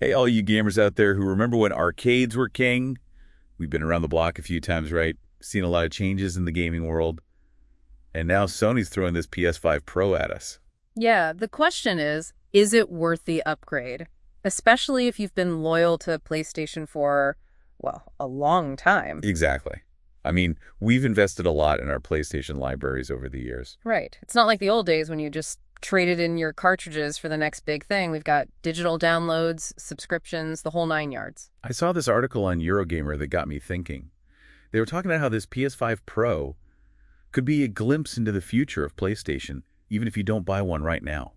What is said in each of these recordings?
Hey, all you gamers out there who remember when arcades were king? We've been around the block a few times, right? Seen a lot of changes in the gaming world. And now Sony's throwing this PS5 Pro at us. Yeah, the question is it worth the upgrade? Especially if you've been loyal to PlayStation for, well, a long time. Exactly. I mean, we've invested a lot in our PlayStation libraries over the years. Right. It's not like the old days when you just traded in your cartridges for the next big thing. We've got digital downloads, subscriptions, the whole nine yards. I saw this article on Eurogamer that got me thinking. They were talking about how this PS5 Pro could be a glimpse into the future of PlayStation, even if you don't buy one right now.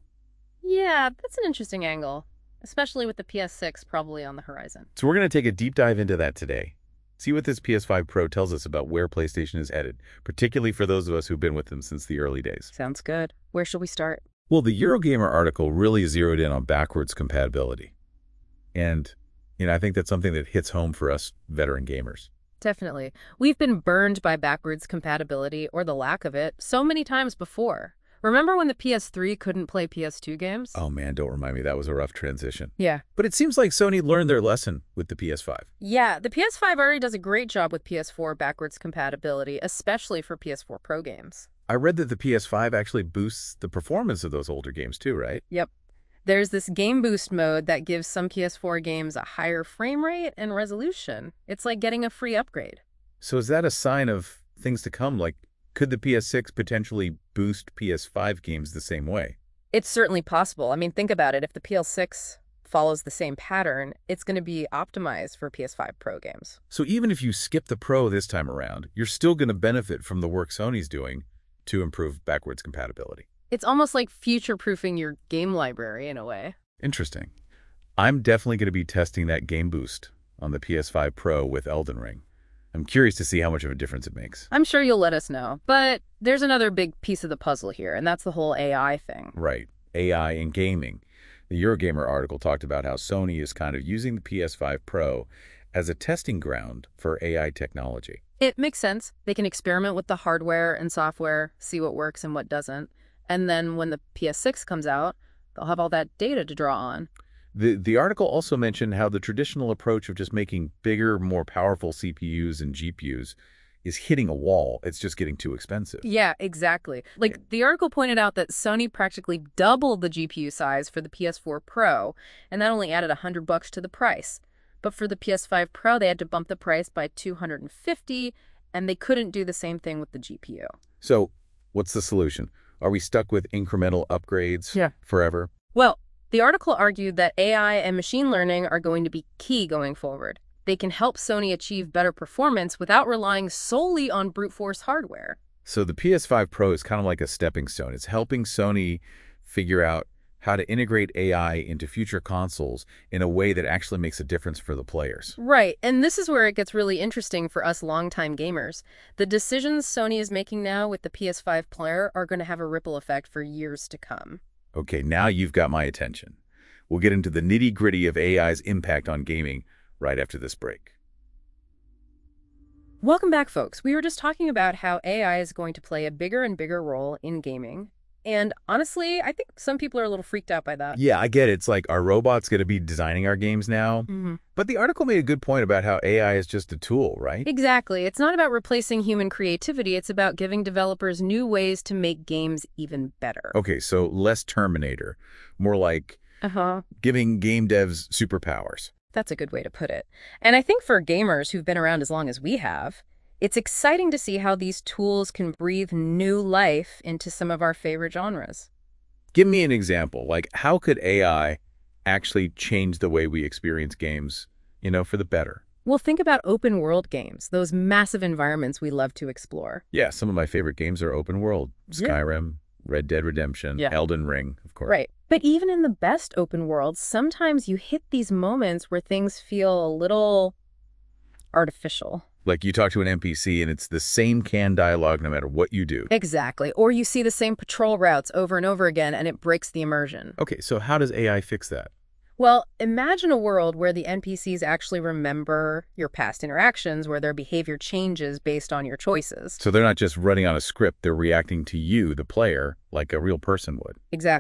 Yeah, that's an interesting angle, especially with the PS6 probably on the horizon. So we're going to take a deep dive into that today. See what this PS5 Pro tells us about where PlayStation is headed, particularly for those of us who've been with them since the early days. Sounds good. Where should we start? Well, the Eurogamer article really zeroed in on backwards compatibility. And, I think that's something that hits home for us veteran gamers. Definitely. We've been burned by backwards compatibility, or the lack of it, so many times before. Remember when the PS3 couldn't play PS2 games? Oh man, don't remind me. That was a rough transition. Yeah. But it seems like Sony learned their lesson with the PS5. Yeah, the PS5 already does a great job with PS4 backwards compatibility, especially for PS4 Pro games. I read that the PS5 actually boosts the performance of those older games too, right? Yep. There's this Game Boost mode that gives some PS4 games a higher frame rate and resolution. It's like getting a free upgrade. So is that a sign of things to come? Like, could the PS6 potentially boost PS5 games the same way? It's certainly possible. I mean, think about it. If the PS6 follows the same pattern, it's going to be optimized for PS5 Pro games. So even if you skip the Pro this time around, you're still going to benefit from the work Sony's doing to improve backwards compatibility. It's almost like future-proofing your game library in a way. Interesting. I'm definitely going to be testing that Game Boost on the PS5 Pro with Elden Ring. I'm curious to see how much of a difference it makes. I'm sure you'll let us know. But there's another big piece of the puzzle here, and that's the whole AI thing. Right. AI in gaming. The Eurogamer article talked about how Sony is kind of using the PS5 Pro as a testing ground for AI technology. It makes sense. They can experiment with the hardware and software, see what works and what doesn't. And then when the PS6 comes out, they'll have all that data to draw on. The article also mentioned how the traditional approach of just making bigger, more powerful CPUs and GPUs is hitting a wall. It's just getting too expensive. Yeah, exactly. Like, the article pointed out that Sony practically doubled the GPU size for the PS4 Pro, and that only added $100 to the price. But for the PS5 Pro, they had to bump the price by $250, and they couldn't do the same thing with the GPU. So what's the solution? Are we stuck with incremental upgrades forever? Well, the article argued that AI and machine learning are going to be key going forward. They can help Sony achieve better performance without relying solely on brute force hardware. So the PS5 Pro is kind of like a stepping stone. It's helping Sony figure out how to integrate AI into future consoles in a way that actually makes a difference for the players. Right, and this is where it gets really interesting for us longtime gamers. The decisions Sony is making now with the PS5 player are going to have a ripple effect for years to come. Okay, now you've got my attention. We'll get into the nitty-gritty of AI's impact on gaming right after this break. Welcome back, folks. We were just talking about how AI is going to play a bigger and bigger role in gaming. And honestly, I think some people are a little freaked out by that. Yeah, I get it. It's like, are robots going to be designing our games now? But the article made a good point about how AI is just a tool, right? Exactly. It's not about replacing human creativity. It's about giving developers new ways to make games even better. Okay, so less Terminator, more like giving game devs superpowers. That's a good way to put it. And I think for gamers who've been around as long as we have, it's exciting to see how these tools can breathe new life into some of our favorite genres. Give me an example. Like, how could AI actually change the way we experience games, for the better? Well, think about open world games, those massive environments we love to explore. Yeah, some of my favorite games are open world. Skyrim, Red Dead Redemption, Elden Ring, of course. Right. But even in the best open worlds, sometimes you hit these moments where things feel a little artificial. Like you talk to an NPC and it's the same canned dialogue no matter what you do. Exactly. Or you see the same patrol routes over and over again and it breaks the immersion. Okay, so how does AI fix that? Well, imagine a world where the NPCs actually remember your past interactions, where their behavior changes based on your choices. So they're not just running on a script, they're reacting to you, the player, like a real person would. Exactly.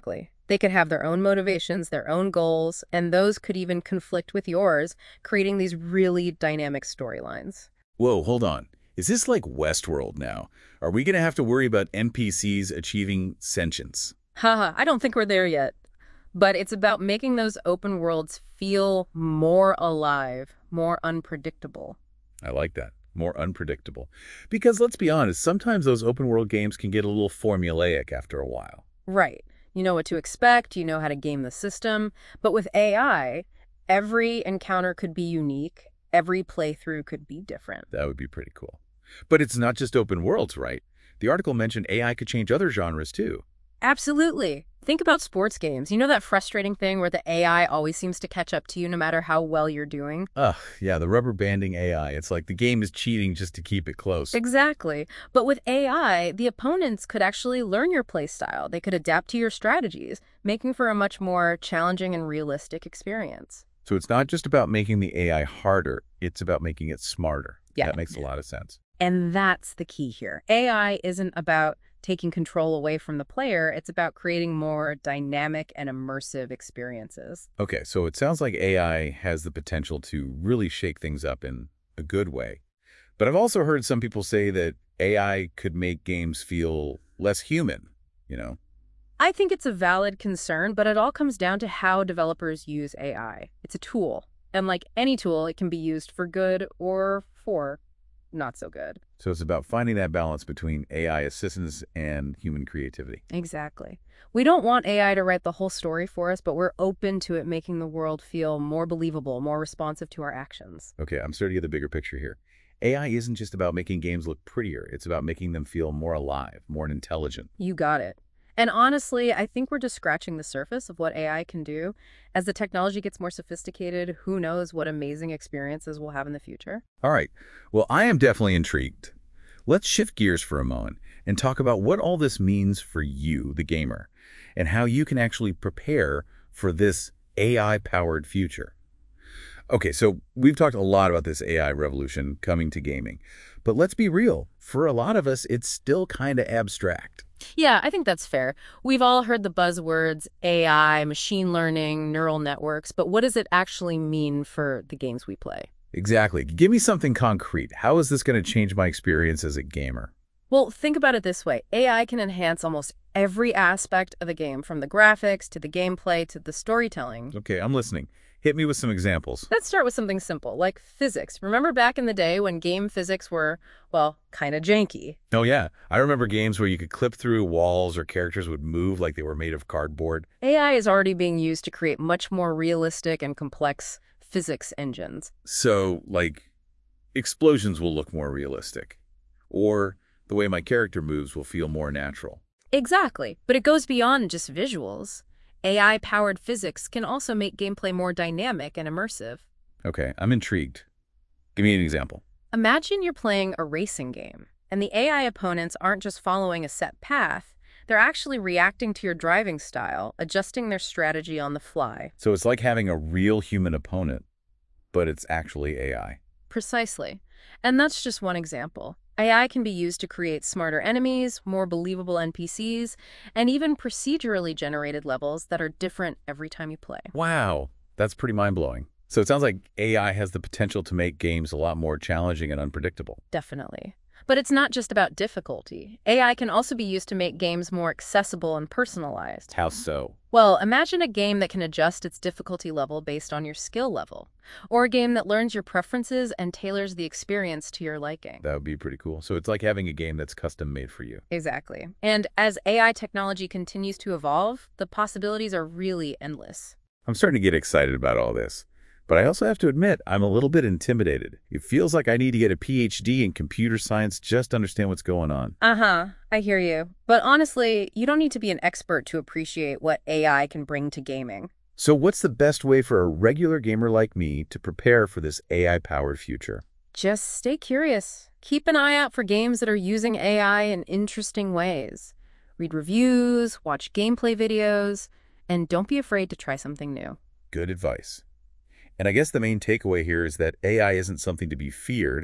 They could have their own motivations, their own goals, and those could even conflict with yours, creating these really dynamic storylines. Whoa, hold on. Is this like Westworld now? Are we going to have to worry about NPCs achieving sentience? Haha, I don't think we're there yet. But it's about making those open worlds feel more alive, more unpredictable. I like that. More unpredictable. Because let's be honest, sometimes those open world games can get a little formulaic after a while. Right. You know what to expect, you know how to game the system. But with AI, every encounter could be unique, every playthrough could be different. That would be pretty cool. But it's not just open worlds, right? The article mentioned AI could change other genres too. Absolutely. Think about sports games. You know that frustrating thing where the AI always seems to catch up to you no matter how well you're doing? Ugh, yeah, the rubber banding AI. It's like the game is cheating just to keep it close. Exactly. But with AI, the opponents could actually learn your play style. They could adapt to your strategies, making for a much more challenging and realistic experience. So it's not just about making the AI harder, it's about making it smarter. Yeah. That makes a lot of sense. And that's the key here. AI isn't about taking control away from the player. It's about creating more dynamic and immersive experiences. Okay, so it sounds like AI has the potential to really shake things up in a good way. But I've also heard some people say that AI could make games feel less human, you know? I think it's a valid concern, but it all comes down to how developers use AI. It's a tool. And like any tool, it can be used for good or for not so good. So it's about finding that balance between AI assistance and human creativity. Exactly. We don't want AI to write the whole story for us, but we're open to it making the world feel more believable, more responsive to our actions. Okay, I'm starting to get the bigger picture here. AI isn't just about making games look prettier. It's about making them feel more alive, more intelligent. You got it. And honestly, I think we're just scratching the surface of what AI can do. As the technology gets more sophisticated, who knows what amazing experiences we'll have in the future? All right. Well, I am definitely intrigued. Let's shift gears for a moment and talk about what all this means for you, the gamer, and how you can actually prepare for this AI-powered future. Okay, so we've talked a lot about this AI revolution coming to gaming, but let's be real. For a lot of us, it's still kind of abstract. Yeah, I think that's fair. We've all heard the buzzwords AI, machine learning, neural networks, but what does it actually mean for the games we play? Exactly. Give me something concrete. How is this going to change my experience as a gamer? Well, think about it this way. AI can enhance almost every aspect of the game, from the graphics to the gameplay to the storytelling. Okay, I'm listening. Hit me with some examples. Let's start with something simple, like physics. Remember back in the day when game physics were, well, kind of janky? Oh, yeah. I remember games where you could clip through walls or characters would move like they were made of cardboard. AI is already being used to create much more realistic and complex physics engines. So, like, explosions will look more realistic. Or the way my character moves will feel more natural. Exactly, but it goes beyond just visuals. AI-powered physics can also make gameplay more dynamic and immersive. Okay, I'm intrigued. Give me an example. Imagine you're playing a racing game, and the AI opponents aren't just following a set path, they're actually reacting to your driving style, adjusting their strategy on the fly. So it's like having a real human opponent, but it's actually AI. Precisely. And that's just one example. AI can be used to create smarter enemies, more believable NPCs, and even procedurally generated levels that are different every time you play. Wow, that's pretty mind-blowing. So it sounds like AI has the potential to make games a lot more challenging and unpredictable. Definitely. But it's not just about difficulty. AI can also be used to make games more accessible and personalized. How so? Well, imagine a game that can adjust its difficulty level based on your skill level, or a game that learns your preferences and tailors the experience to your liking. That would be pretty cool. So it's like having a game that's custom made for you. Exactly. And as AI technology continues to evolve, the possibilities are really endless. I'm starting to get excited about all this. But I also have to admit, I'm a little bit intimidated. It feels like I need to get a PhD in computer science just to understand what's going on. Uh-huh, I hear you. But honestly, you don't need to be an expert to appreciate what AI can bring to gaming. So what's the best way for a regular gamer like me to prepare for this AI-powered future? Just stay curious. Keep an eye out for games that are using AI in interesting ways. Read reviews, watch gameplay videos, and don't be afraid to try something new. Good advice. And I guess the main takeaway here is that AI isn't something to be feared.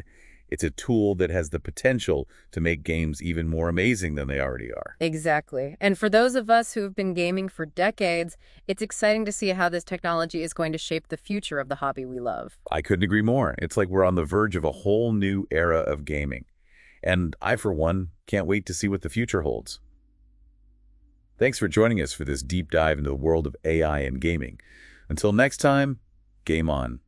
It's a tool that has the potential to make games even more amazing than they already are. Exactly. And for those of us who have been gaming for decades, it's exciting to see how this technology is going to shape the future of the hobby we love. I couldn't agree more. It's like we're on the verge of a whole new era of gaming. And I, for one, can't wait to see what the future holds. Thanks for joining us for this deep dive into the world of AI and gaming. Until next time, game on.